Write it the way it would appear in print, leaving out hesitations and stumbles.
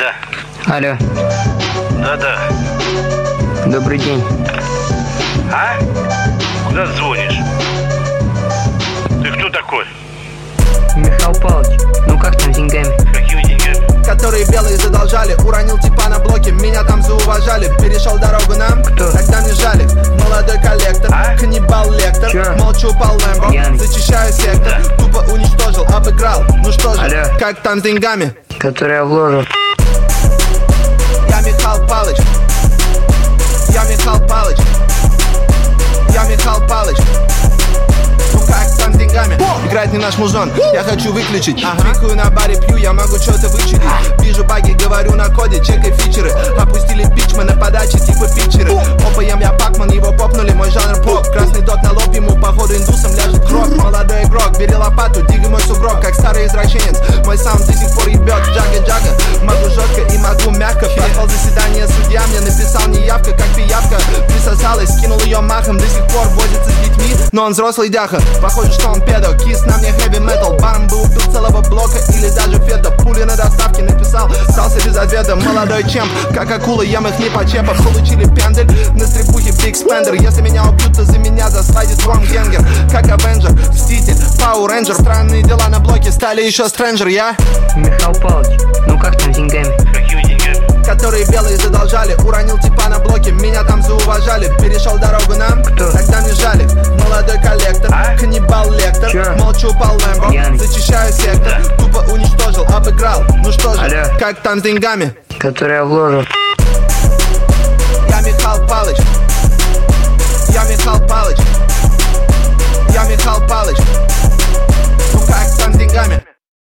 Да. Алло. Да. Добрый день. А? Куда ты звонишь? Ты кто такой? Михаил Павлович, ну как там с деньгами? Какими деньгами? Которые белые задолжали, уронил типа на блоке, меня там зауважали. Перешел дорогу нам, Кто? тогда не жали. Молодой коллектор, каннибал лектор. Чё? Молчу, упал Лэмбо, Пьяный. зачищаю сектор. Тупо уничтожил, обыграл, ну что же, Алло. как там с деньгами? Который я вложил. Я Михаил Павлович. Я Михаил Павлович. Я Михаил Павлович. Ну как там с деньгами? Играет не наш мужон, я хочу выключить. Пикаю на баре, пью, я могу что-то вычудить. Вижу баги, говорю на коде, чекай фичеры. Опустили пич, мы на подаче типа питчеры. Опаем я пакман, его попнули, мой жанр поп. Красный дот на лоб, ему походу индусом ляжет гроб. Молодой игрок, бери лопату, двигай мой сугроб. Как старый извращенец, мой саунд до сих пор ебет. Джага-джага, могу жестко и могу мягко. Прошел заседание судья, мне написал неявка, как пиявка. Присосалась, скинул ее махом, до сих пор возится с детьми. Но он взрослый дяха, похоже, что он педо. Кис на мне heavy metal, баром бы убил целого блока или даже фета. Пули на доставке написал, остался без ответа. Молодой чемп, как акула, ем их не по чепа. Получили пендель на стрипухе Big Spender. Если меня убьют, то за меня заслайдит Ворм Генгер. Как Авенджер, Мститель, Пауэр Рейнджер. Странные дела на блоке стали еще стрэнджер, я Михаил Павлович, ну как там с деньгами? Какими деньгами? которые белые задолжали, уронил типа на блоке, меня там зауважали. Перешел дорогу нам, Кто? тогда не жали. Молодой коллектор, каннибал лектор. Чё? Молчу, упал Лэмбо, Пьяный. зачищаю сектор. Тупо уничтожил, обыграл, ну что же, Алло. как там с деньгами? Который я вложил. Я Михаил Павлович. Я Михаил Павлович. Я Михаил Павлович. Ну как там с деньгами?